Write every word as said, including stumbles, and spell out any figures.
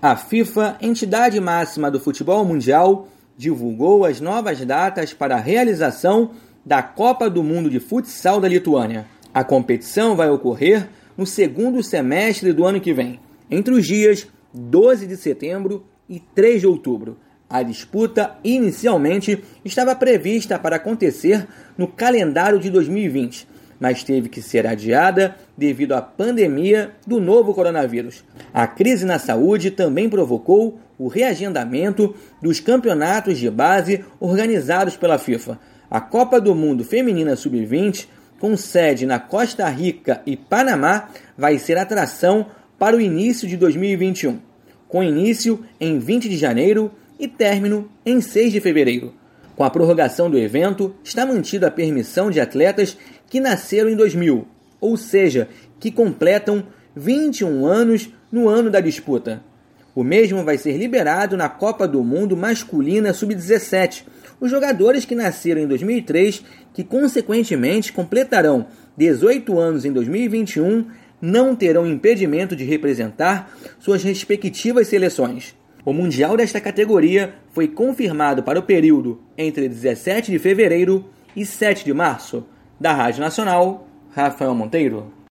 A FIFA, entidade máxima do futebol mundial, divulgou as novas datas para a realização da Copa do Mundo de Futsal da Lituânia. A competição vai ocorrer no segundo semestre do ano que vem, entre os dias doze de setembro e três de outubro. A disputa, inicialmente, estava prevista para acontecer no calendário de dois mil e vinte, mas teve que ser adiada devido à pandemia do novo coronavírus. A crise na saúde também provocou o reagendamento dos campeonatos de base organizados pela FIFA. A Copa do Mundo Feminina sub vinte, com sede na Costa Rica e Panamá, vai ser atração para o início de dois mil e vinte e um, com início em vinte de janeiro e término em seis de fevereiro. Com a prorrogação do evento, está mantida a permissão de atletas que nasceram em dois mil, ou seja, que completam vinte e um anos no ano da disputa. O mesmo vai ser liberado na Copa do Mundo Masculina sub dezessete. Os jogadores que nasceram em dois mil e três, que consequentemente completarão dezoito anos em dois mil e vinte e um, não terão impedimento de representar suas respectivas seleções. O Mundial desta categoria foi confirmado para o período entre dezessete de fevereiro e sete de março. Da Rádio Nacional, Rafael Monteiro.